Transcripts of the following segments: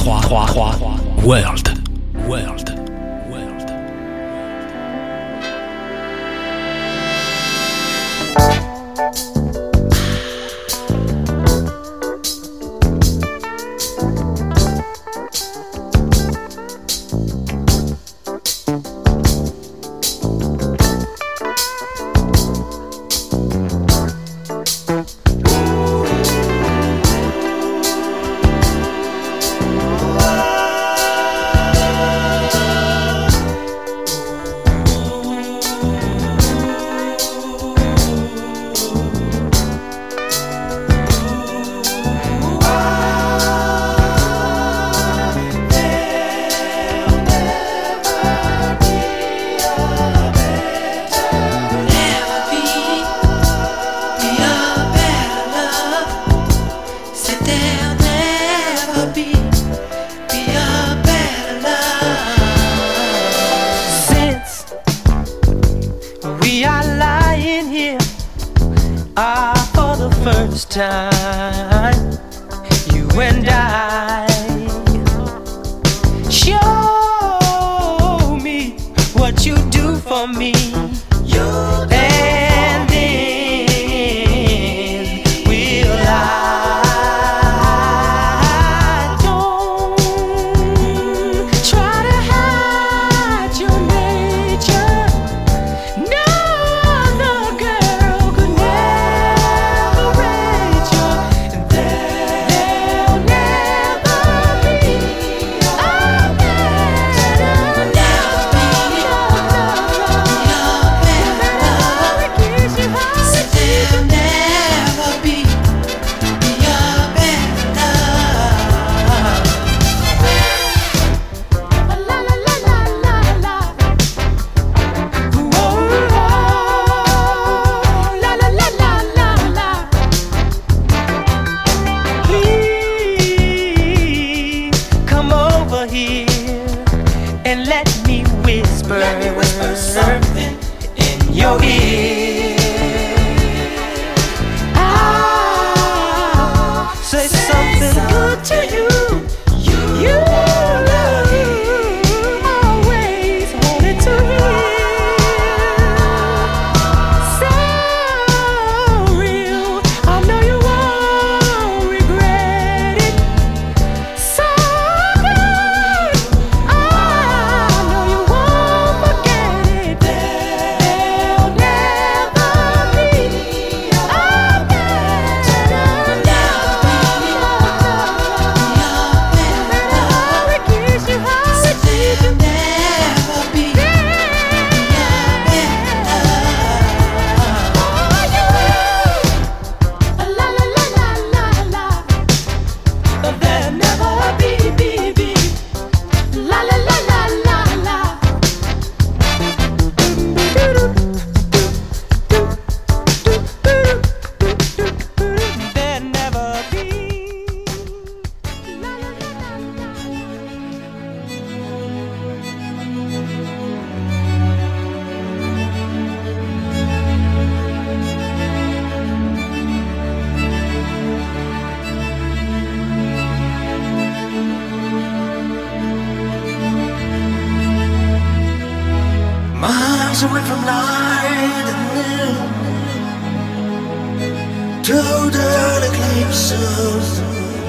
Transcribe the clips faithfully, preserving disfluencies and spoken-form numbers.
World. World. Away from night and noon, total eclipse of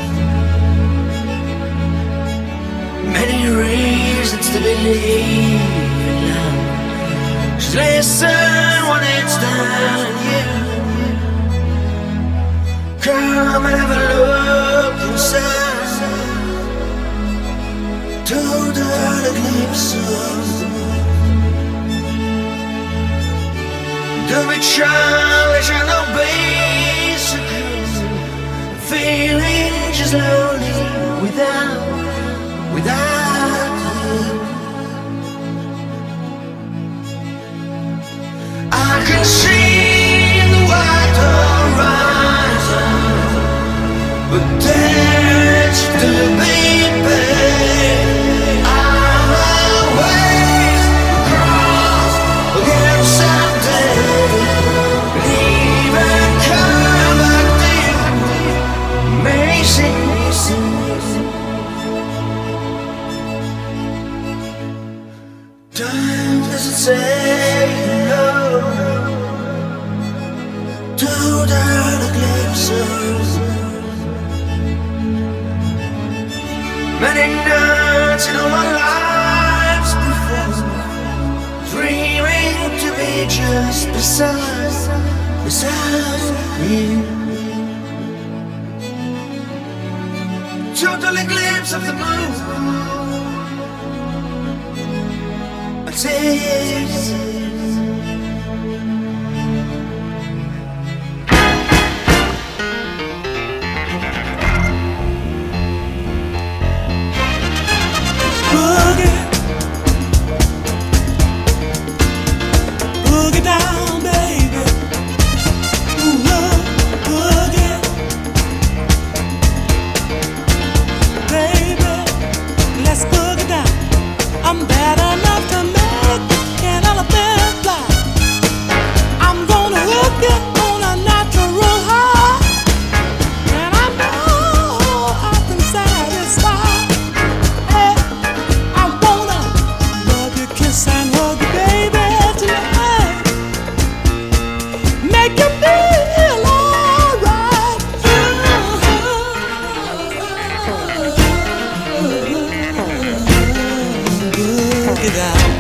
many reasons to believe in love. Just listen when it's done, you come and have a look inside. Total eclipse of don't be childish and no basic. Feeling just lonely without, without you. I can see the white horizon, but there's to be paid. I'm always cross against something. Amazing. total eclipses. Many nights in our lives before, dreaming to be just beside, beside you. Total eclipse of the moon. A taste. Boogie, boogie down, baby. Ooh, boogie, baby, let's boogie down. I'm bad enough to make an elephant fly. I'm gonna hook you on a natural high, and I know I can satisfy. Kiss and hug, baby, tonight. Make you feel alright. Boogie down.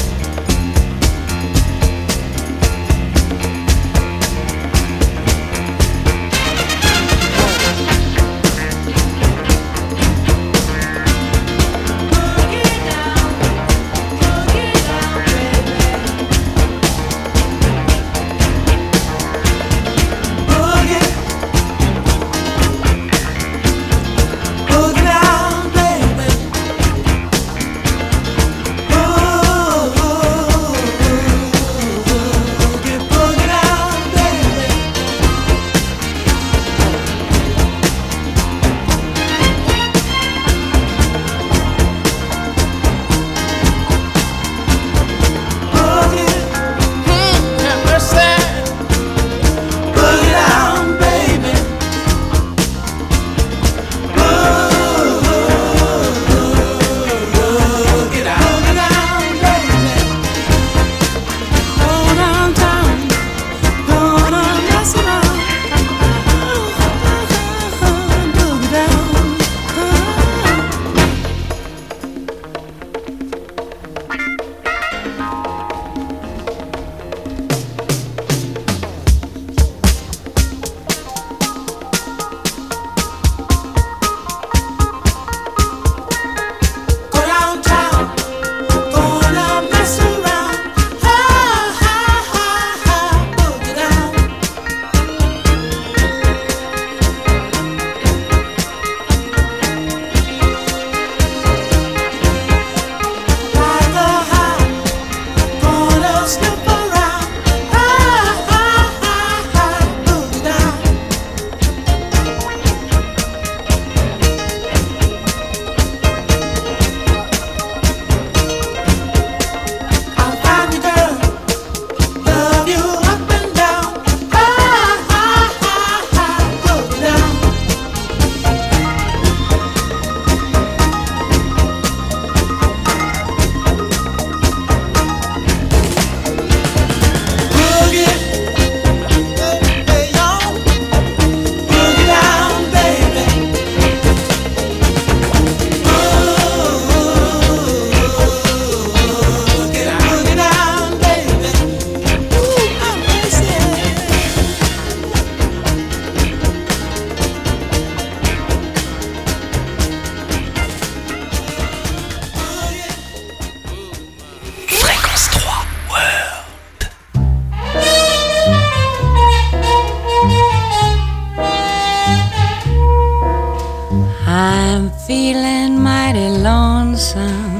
Feeling mighty lonesome,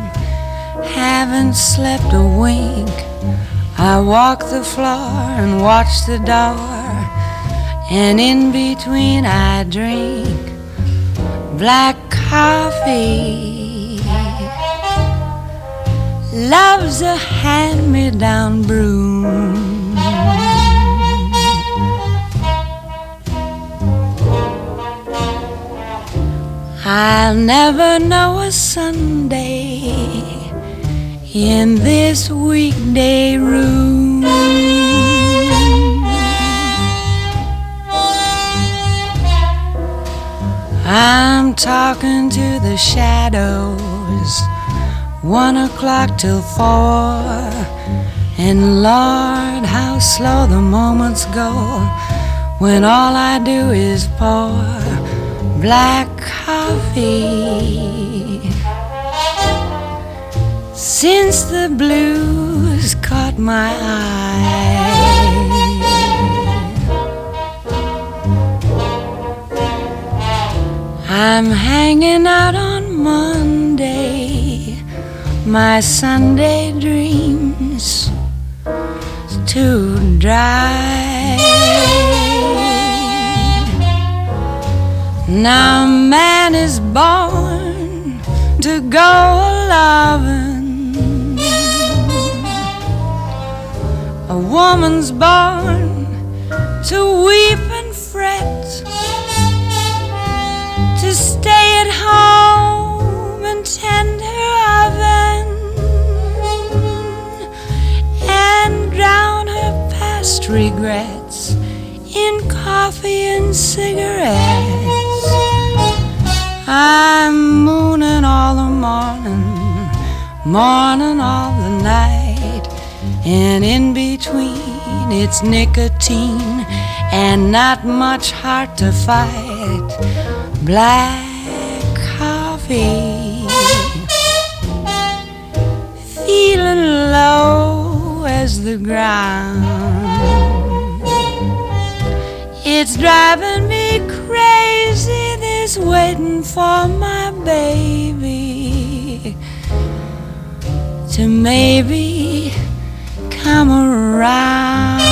haven't slept a wink. I walk the floor and watch the door, and in between I drink black coffee. Love's a hand-me-down broom. I'll never know a Sunday in this weekday room. talking to the shadows, one o'clock till four. And Lord, how slow the moments go when all I do is pour black coffee. Since the blues caught my eye, I'm hanging out on Monday, my Sunday dreams too dry. Now man is born to go a-lovin', a woman's born to weep and fret, to stay at home and tend her oven and drown her past regrets in coffee and cigarettes. I'm mooning all the morning, morning all the night, and in between it's nicotine and not much heart to fight. Black coffee, feeling low as the ground. It's driving me crazy, this waiting for my baby to maybe come around.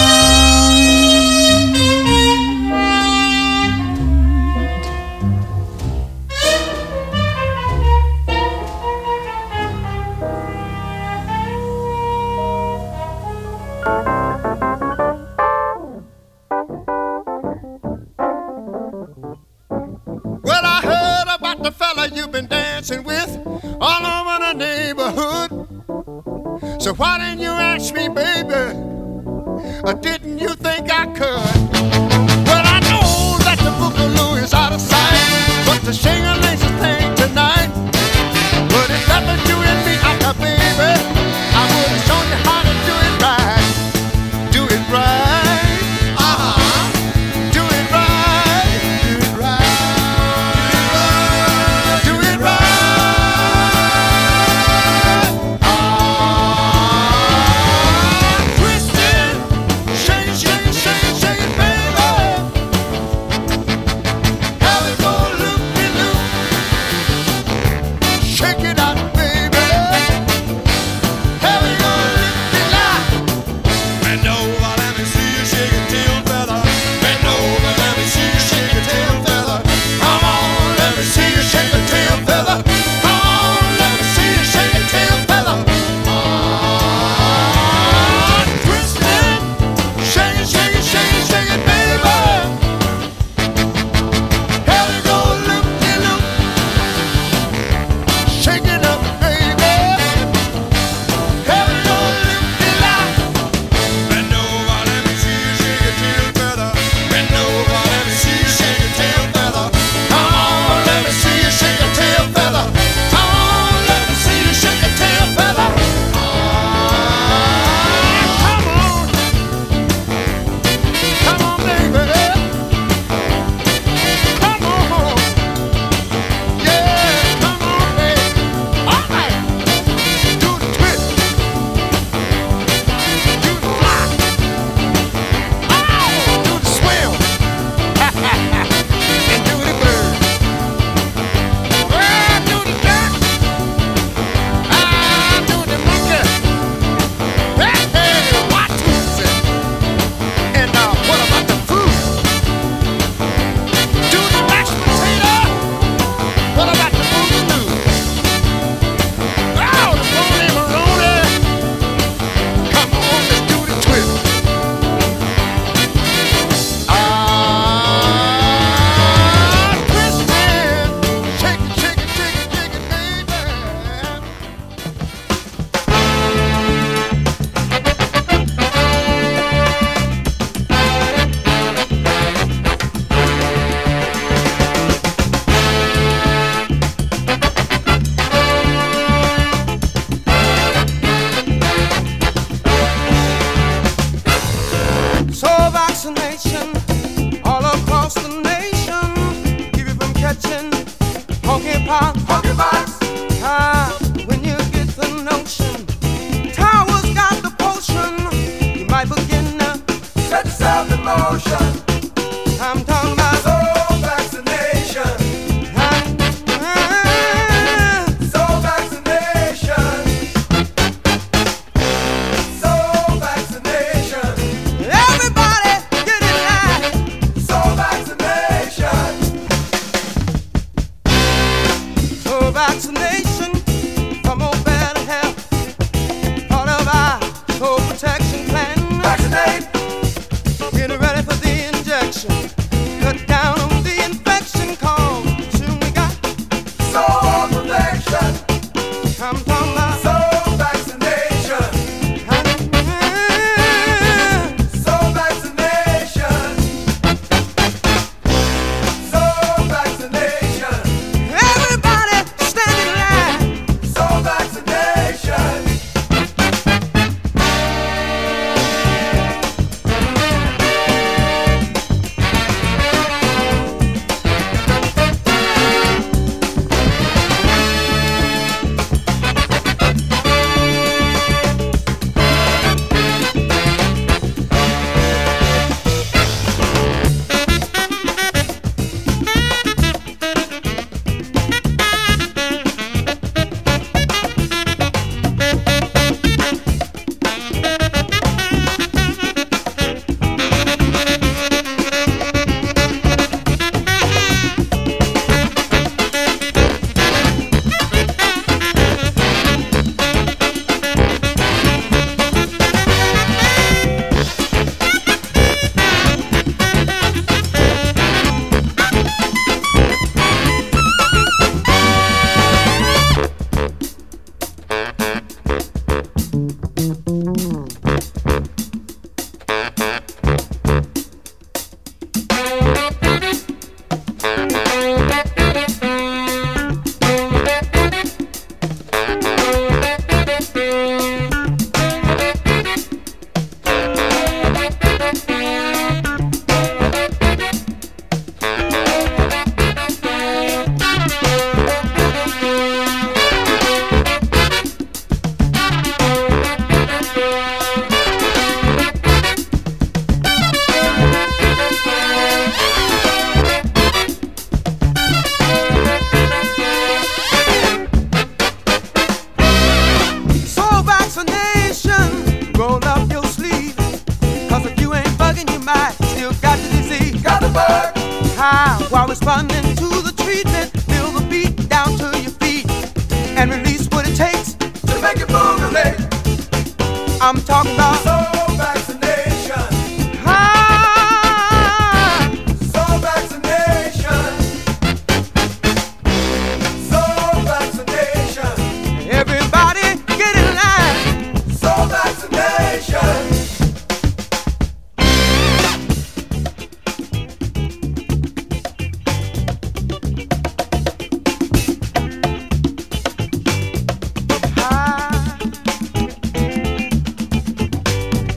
With all over the neighborhood. So why didn't you ask me, baby? Or didn't you think I could? Well, I know that the boogaloo is out of sight, but the shing-a-ling's a thing tonight. But if that was you and me, I got baby, I would have shown you how to do it right. Do it right. Uh-huh. Do it right. Do it right. Shake, shake, shake, shake. Soul vaccination all across the nation. Keep you from catching monkeypox. Monkeypox. Ah, when you get the notion, Towers got the potion. You might begin to set yourself in motion. I'm talking about soul vaccination. Soul vaccination. Soul vaccination. Everybody get in line. Soul vaccination. Soul vaccination. Promote better health. Part of our soul protection plan. Vaccinate. Get ready for the injection. Cut down on the infection cause soon we got soul protection. I'm talking about soul vaccination. Soul vaccination. Soul vaccination. Everybody stand in line. Soul vaccination. Soul vaccination. Roll up your sleeve. Cause if you ain't bugging, you might still got the disease. Got the bug. How? While responding to the treatment, feel the beat down to your feet and release what it takes to make it move your leg. I'm talking about soul vaccination. Ah, soul vaccination. Soul vaccination. Everybody get in line. Soul vaccination. Ah.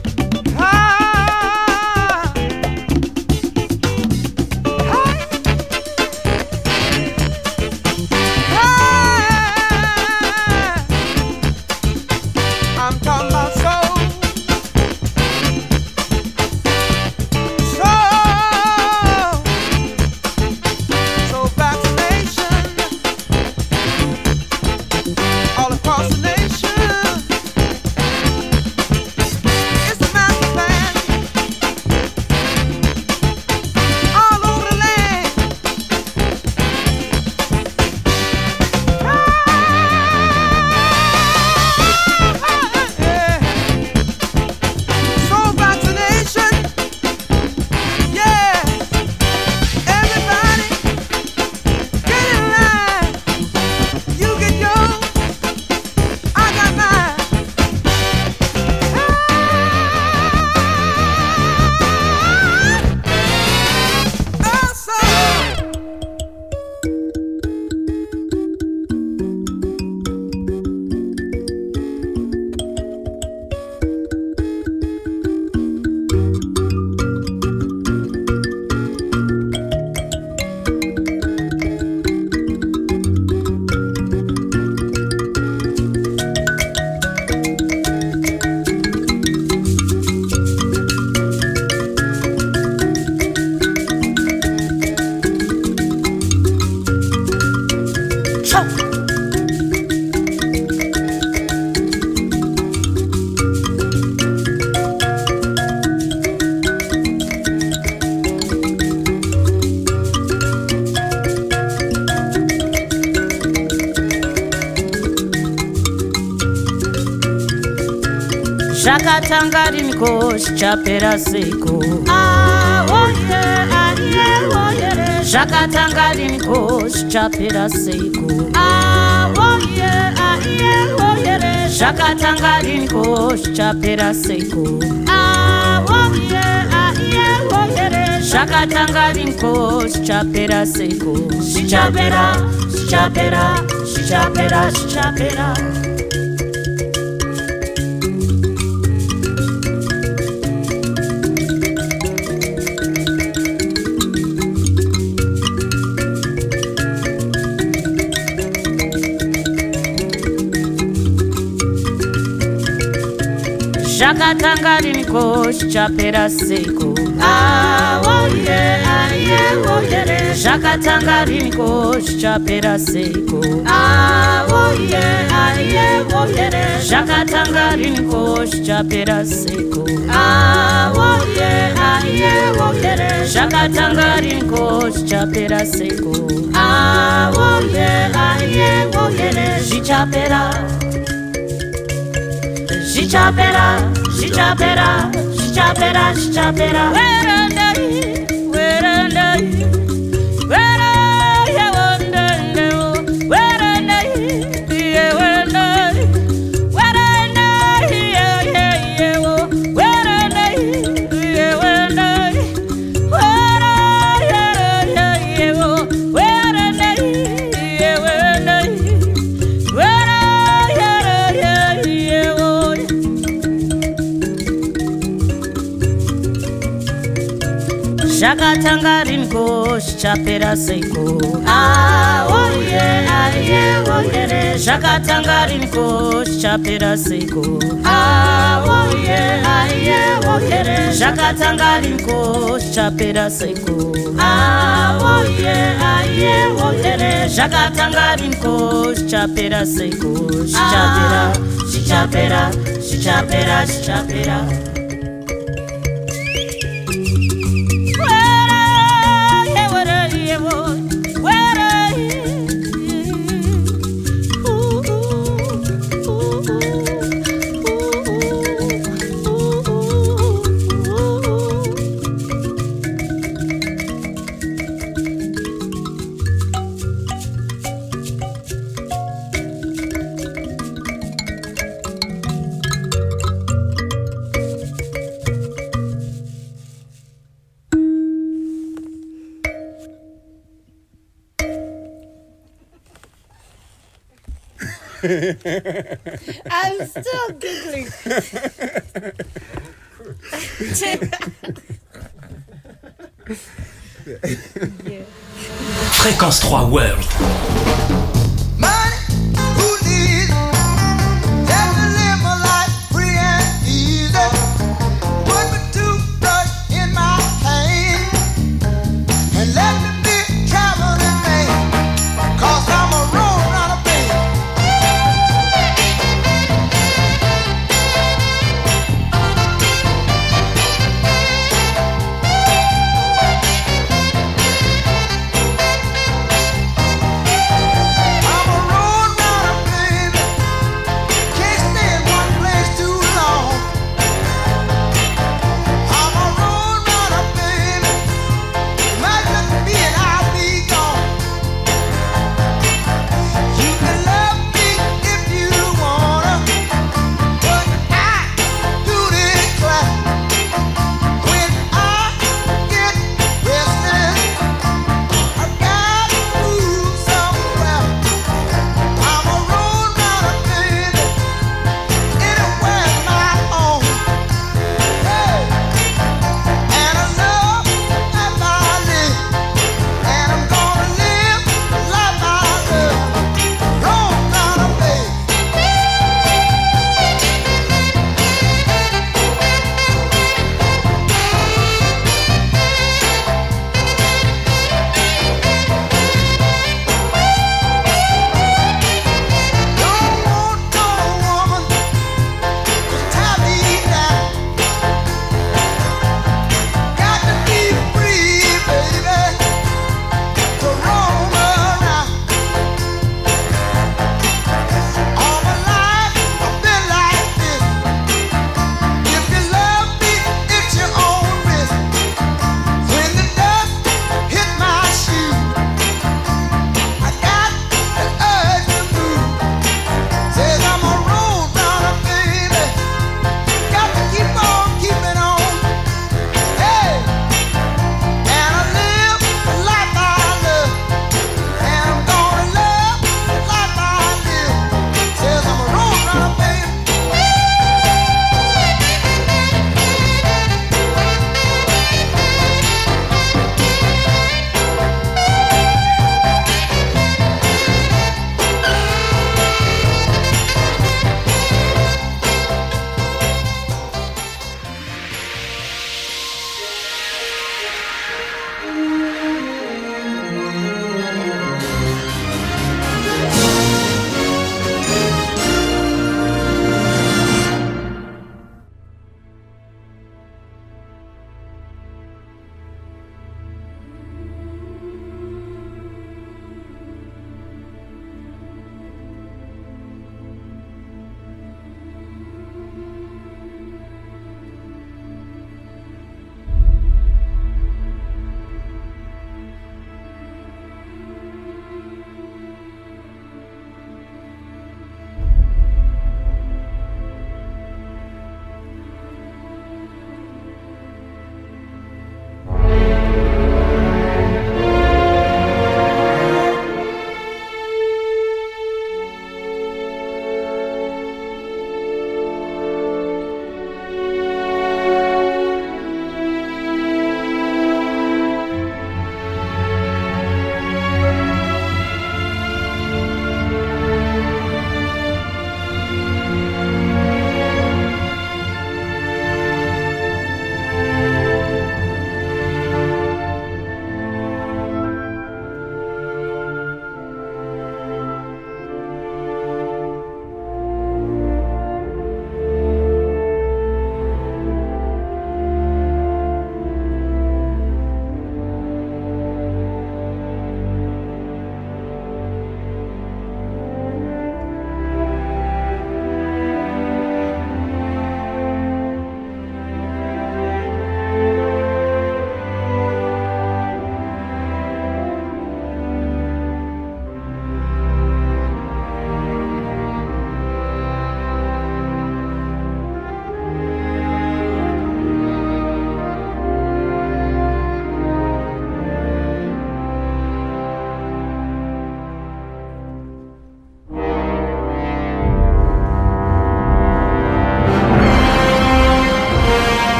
Shakatangarinko chapera seiko. Ah, oh yeah, ah, yeah, oh yeah. Shakatangarinko chapera seiko. Ah, oh yeah, ah, yeah, oh yeah. Shakatangarinko chapera seiko. Ah, oh yeah, ah, yeah, oh yeah. Shakatangarinko chapera seiko. Chapera, chapera, chapera, chapera. Shakatangarinko chapera seiko. Ah, oh yeah, ah, yeah, oh yeah. Shakatangarinko chapera seiko. Ah, oh yeah, ah, yeah, oh yeah. Shakatangarinko chapera seiko. Ah, oh yeah, ah, yeah, oh yeah. Shakatangarinko chapera seiko. Ah, oh yeah, ah, yeah, oh yeah. Chapera. She chapera, she chapera, she chapera, she chapera. Where under you, where under you, where are you under you, where under you, yeah, where under you, where under you, yeah, yeah, yeah, where under you, yeah, where under you, where are you, yeah, yeah, where under you, yeah, where under you, where are you, yeah, yeah. Shakatangarinko chapera seiko. Ah, oh yeah, ah, yeah, oh yeah. Shakatangarinko chapera seiko. Ah, oh yeah, ah, yeah, oh yeah. Shakatangarinko chapera seiko. Ah, oh yeah, ah, yeah, oh yeah. Shakatangarinko chapera seiko. Chapera, chapera, chapera, chapera. I'm still giggling. Yeah. Fréquence trois World. Thank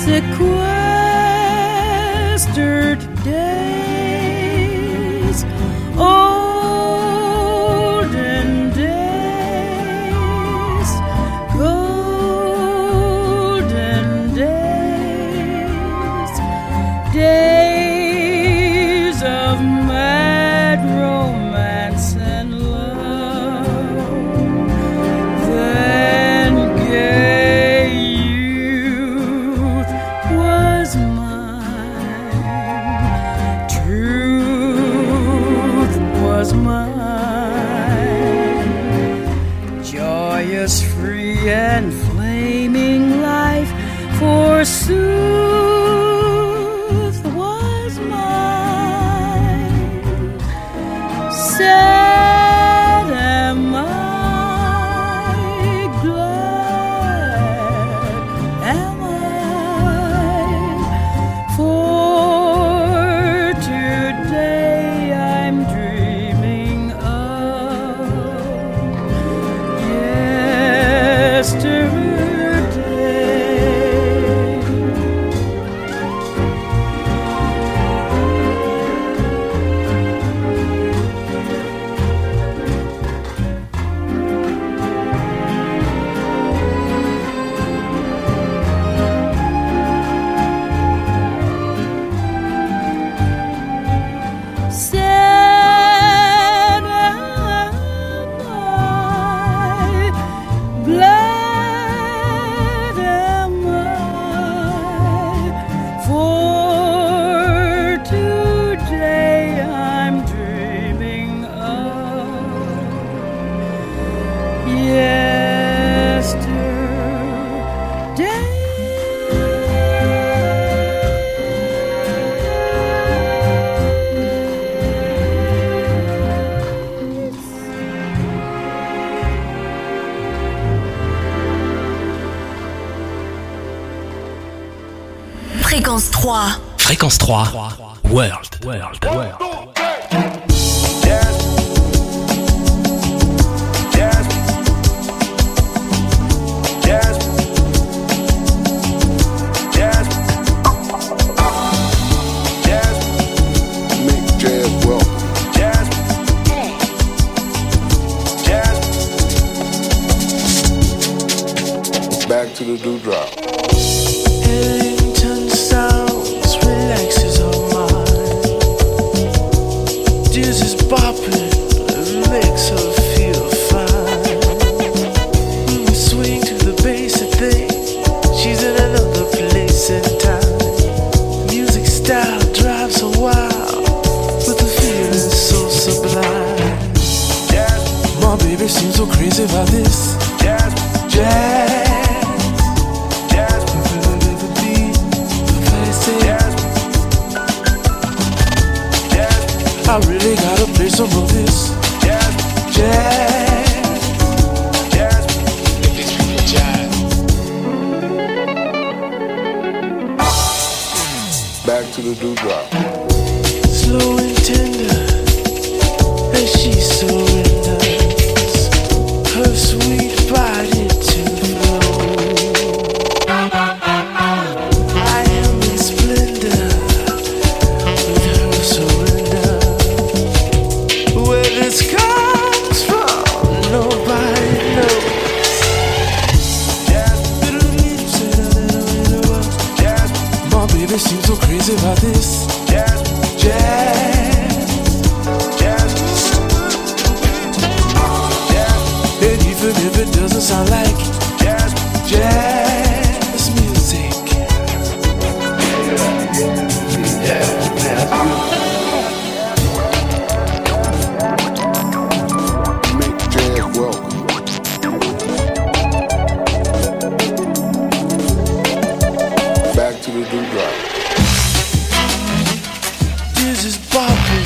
sequestered days, olden days, golden days, days of mad romance and love, then gay youth was mine, truth was mine, joyous, free and flaming life forsooth was mine. Sad am I, glad am I, for today I'm dreaming of yesterday. Sad am I, glad am I, for today I'm dreaming of yesterday. Fréquence trois. Fréquence trois. World. World. World. Yes. Yes. Yes. Yes. Yes. Make jazz welcome. Yes. Yes. Back to the dewdrop. Ellington sounds relaxes our mind. Dizzy's bopping makes her feel fine. When we swing to the bass and think she's in another place and time. Music style drives her wild, but the feeling so sublime. Yes. My baby seems so crazy about this Yes. jazz. Yes. Yes. Yes. I really gotta play some of this Yes. jazz. Yes. Back to the dewdrop. Slow and tender, as she surrenders her sweet body to flow. I am in splendor with her surrender. Where this comes from, nobody knows. Yes. Yes. My baby seems so crazy about this Yes. jazz. Yes. Yes. And even if it doesn't sound like Yes. jazz music, Make jazz welcome. Back to the dewdrop. this is bopping.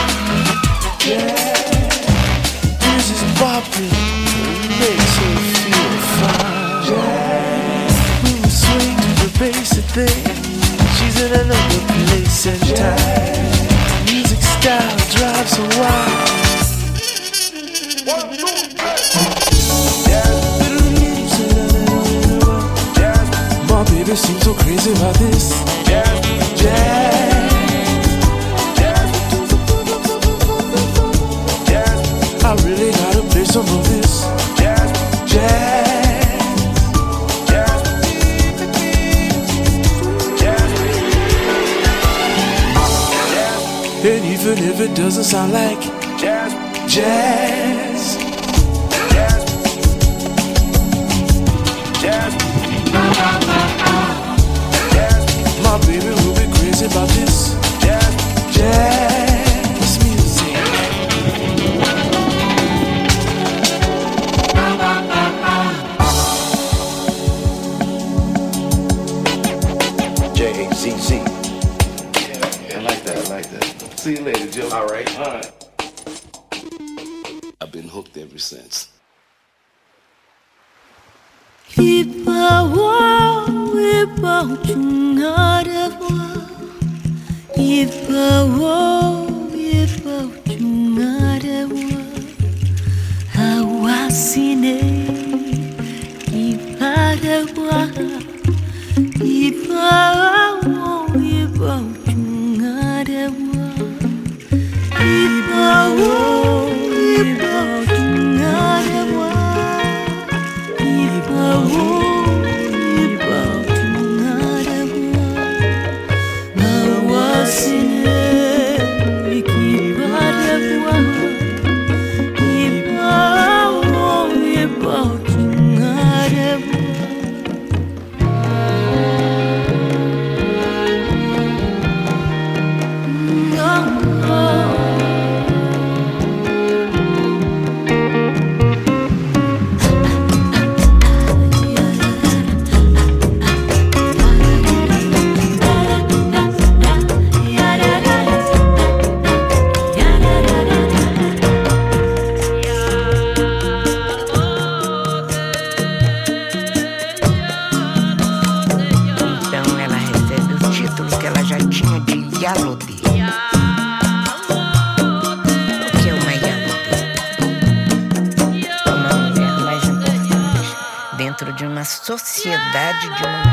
This is bopping, makes her feel fine. When we swing to the bass and think she's in another place and time. Music style drives her wild. One, two, three. Yes. Yes. My My baby seems so crazy about this. Jazz, jazz, jazz, jazz. I really gotta play some of this. Jazz, jazz, jazz, jazz, jazz. And even if it doesn't sound like jazz, jazz, jazz, jazz. My baby will be crazy about this jazz, jazz music. J A Z Z. Yeah, I like that, I like that. See you later, Joe. All right. All right. I've been hooked ever since. 이뻐워 이뻐 중하려워 이뻐워 이뻐 중하려워 하와시네 이뻐려워 이뻐워 이뻐 중하려워 이뻐워 이뻐 중하려워 이뻐워 이뻐 중하려워 하와시네 이뻐려워 이뻐워 이뻐 중하려워 Sociedade de uma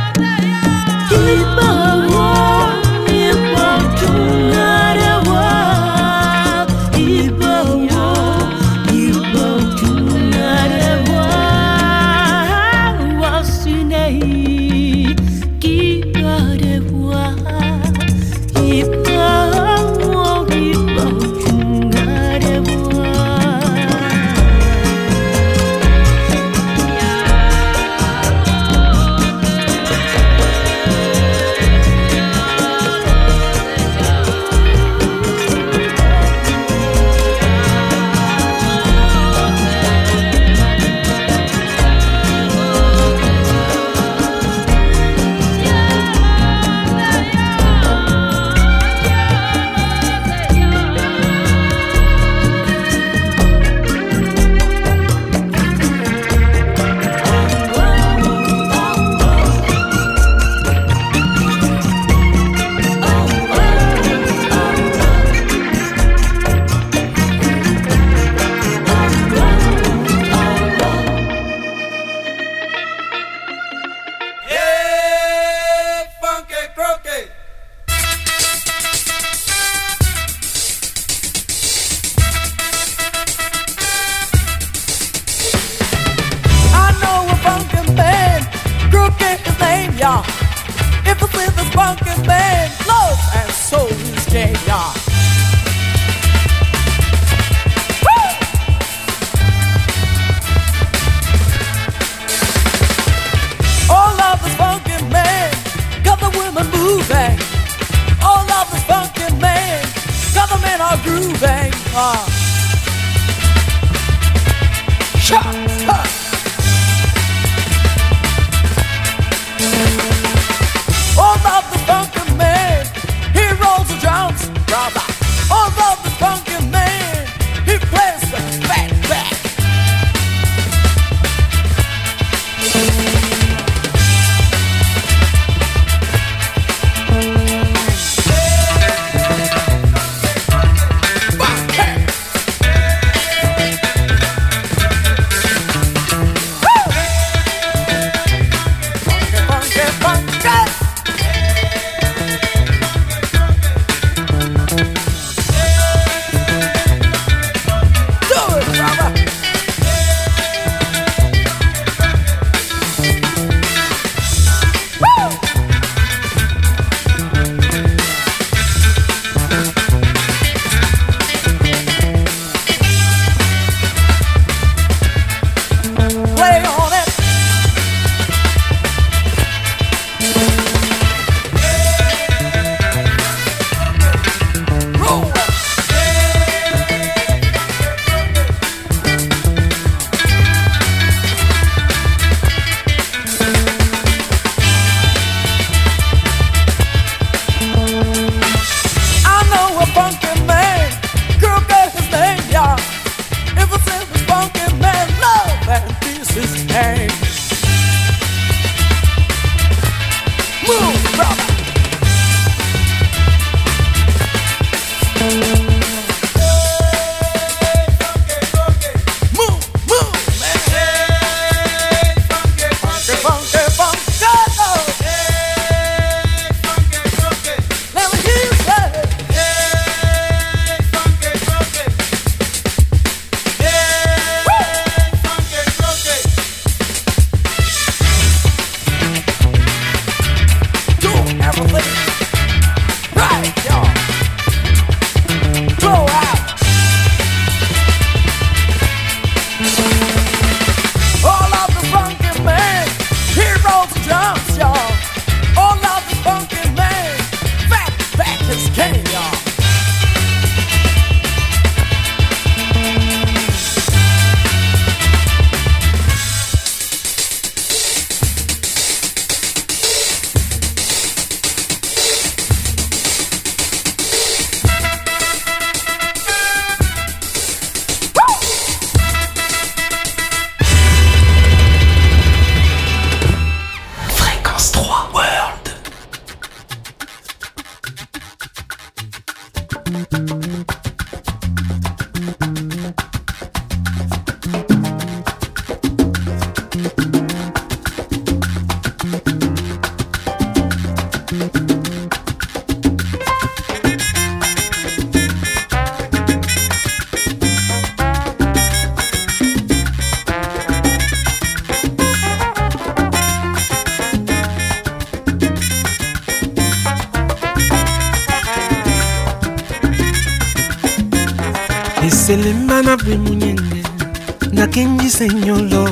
Selemana bwe munyenge na kenji senyolo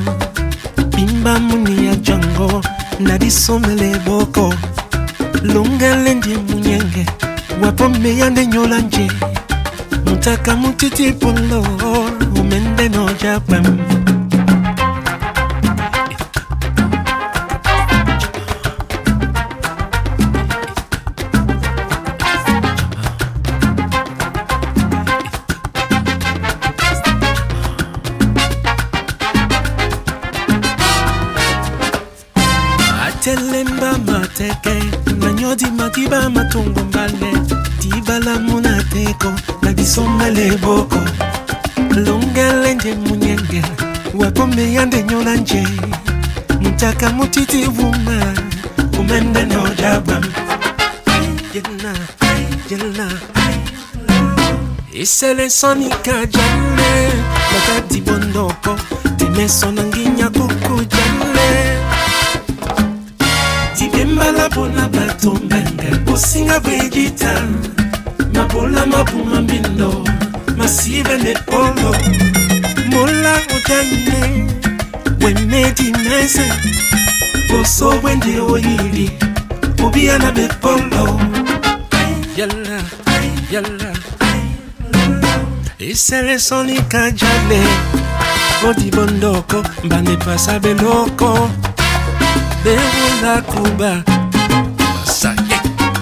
bimba muni ya jango na disomele boko lungele ndi munyenge wapome yande nyola nje mutaka mutiti polo umende no japam Telemba mateke na nyodi matiba matungo mbale tibala munateko na disomele boko lungele nje munyenge wapome yande nyola nje mutaka mutiti vuma umende no jabam yena yena isele sonika jame wakati bondoko timeso nanginya kuku jame Timbala bona batombenge Osinga vegeta Mabola mabuma mindo Masive ne polo Mola ojane Wemedi nese Oso wende oiri Obiana be polo Yalla, yalla Isere sonika jale Odi bondoko Bane pasa beloko Devo la Cuba Masaye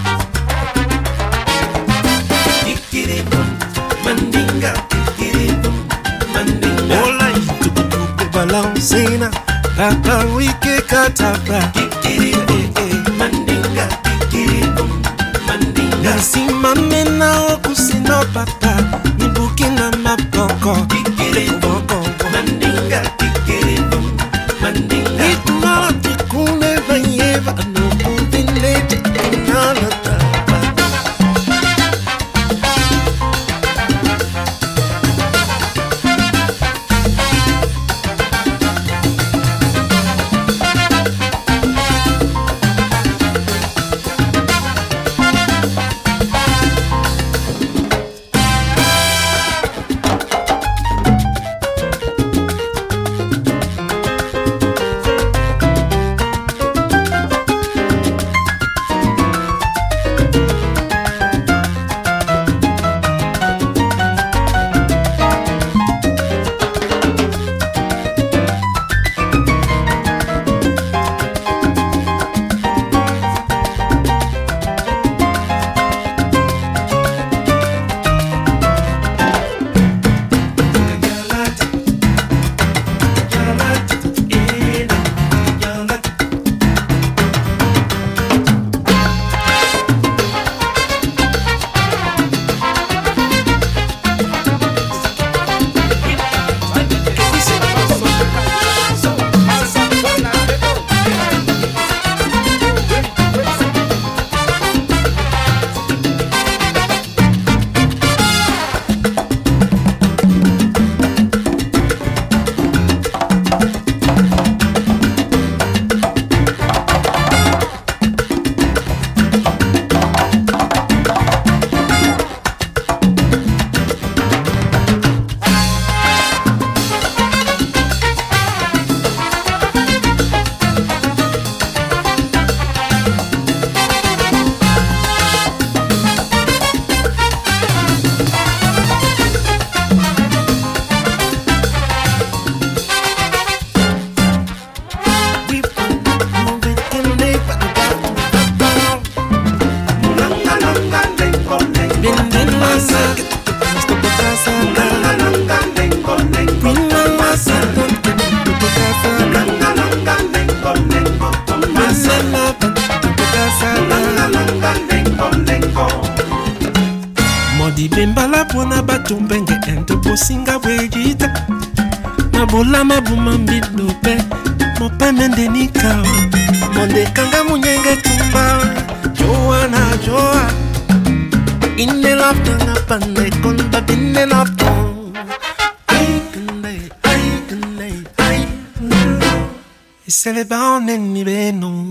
Kikiribum Mandinga Kikiribum Mandinga Ola Tukutuku Balancina Papa wike katapa Kikiribum Mandinga Kikiribum Mandinga Nasima mena okusino papa Nibukina mapoko Kikiribum Mandinga Kikiribum Mandinga Itmati kule vayeva no kuvinete inalata Modi bembala pona batu mbenge ento posinga wejita Mabola mabuma mbidope Mope mende nika Monde kanga munyenge tumba Joana joa Inne lafta na pande konda binne lafta Ay kende, ay kende, ay E se le ba neni beno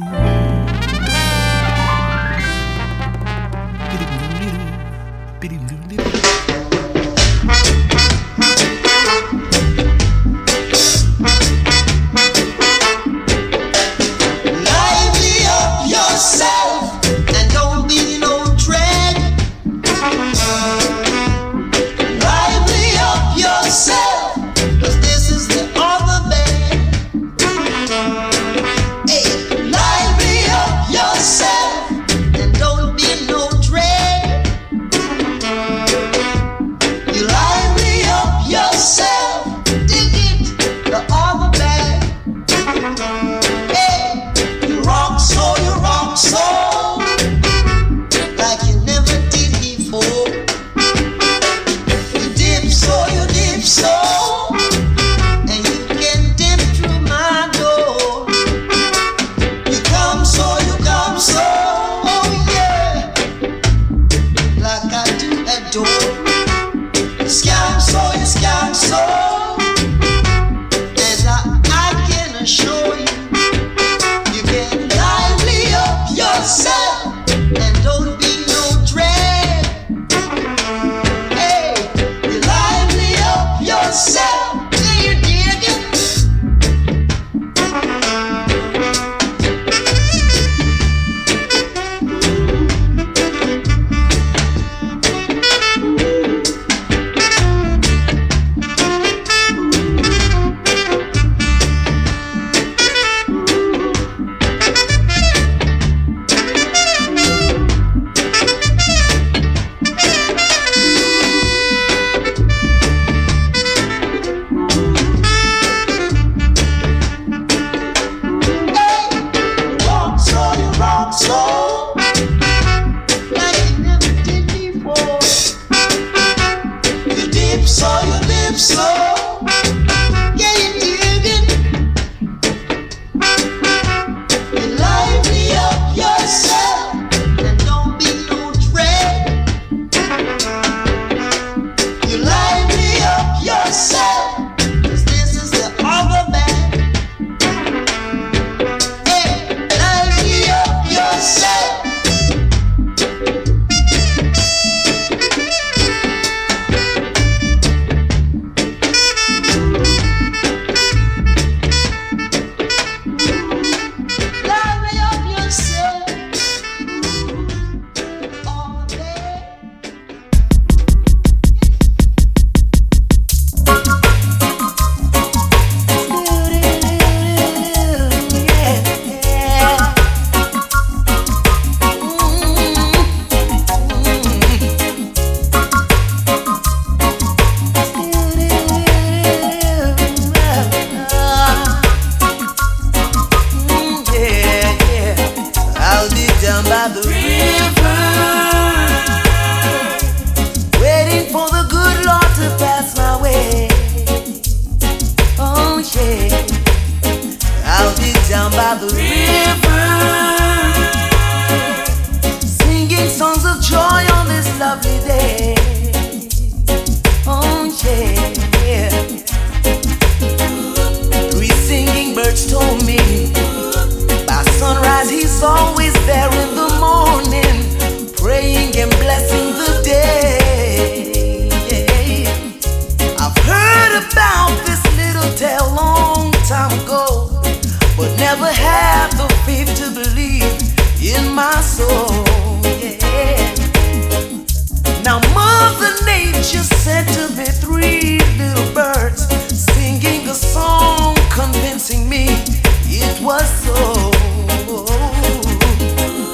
Convincing me it was so.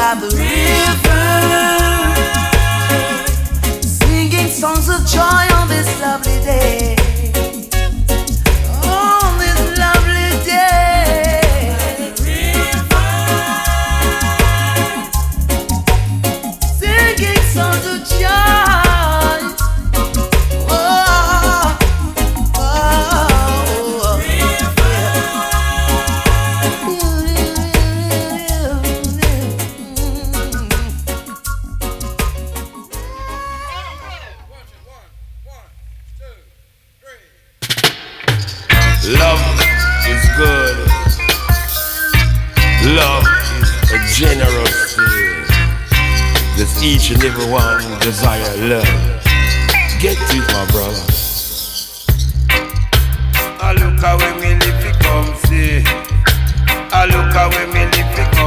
by the river, singing songs of joy on this lovely day. On this lovely day, singing songs of joy. Love is good. Love is a generous thing. Does each and every one desire love? Get it, my brother. I look away me live it come see. I look away me live